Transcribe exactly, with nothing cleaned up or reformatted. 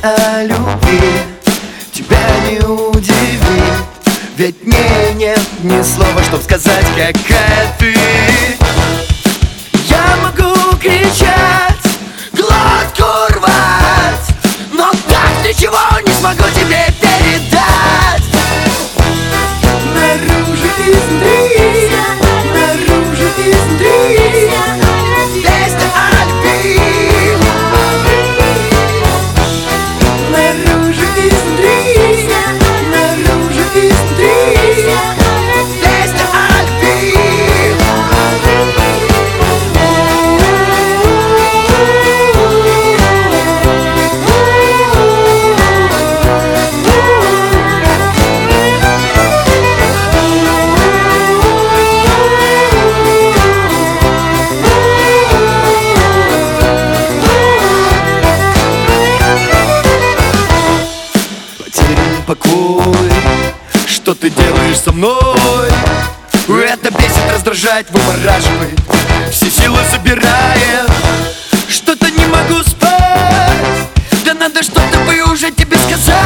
о любви тебя не удивит, ведь мне нет ни слова, чтоб сказать, какая ты. Я могу кричать, глотку рвать, но так ничего не смогу тебе передать. Наружу изнутри, наружу изнутри, песня о любви. Наружу изнутри, наружу изнутри, песня о любви. Потерян покой, что ты делаешь со мной? Это бесит, раздражает, выворачивает, все силы собирает. Что-то не могу спать, да надо что-то бы уже тебе сказать.